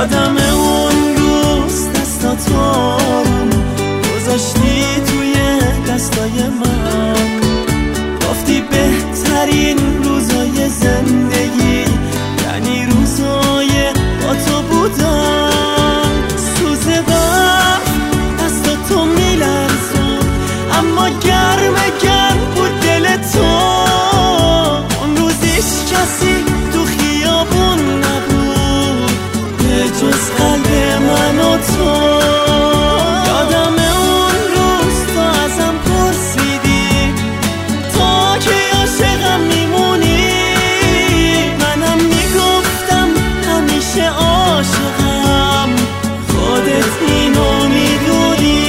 یادم اون روز دستاتو آروم گذاشتی توی دستای من، گفتی بهترین روزای زندگی یعنی روزای با تو بودن. سوز وقت دستاتو میلرزم اما گرم بود دل تو. اون روزیش کسی تو خیابون نبود به جز قلب من و تو. یادم اون روز تو ازم پرسیدی تا که عاشقم میمونی، منم میگفتم همیشه عاشقم، خودت اینو میدونی.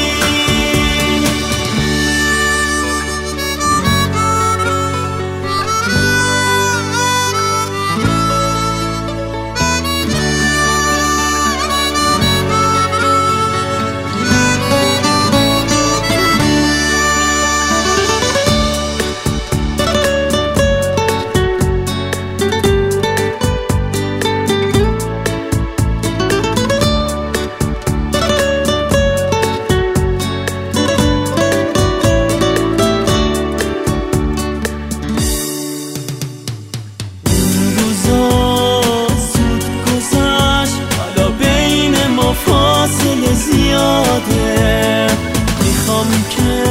فاصله زیاده، میخوام که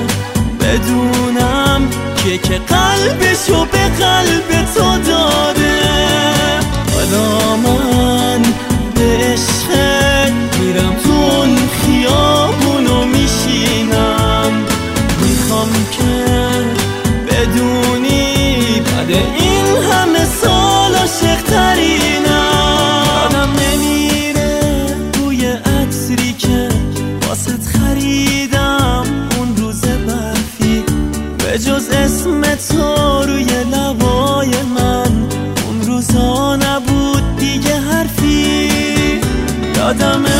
بدونم که قلبشو به قلب تو داده. حالا من به عشقت میرم تو اون خیابونو میشینم، میخوام که بدونی بعد این همه سال عاشق ترینم. آدم خریدم اون روز برفی به جز اسم تو روی لبای من، اون روزا نبود دیگه حرفی. یادم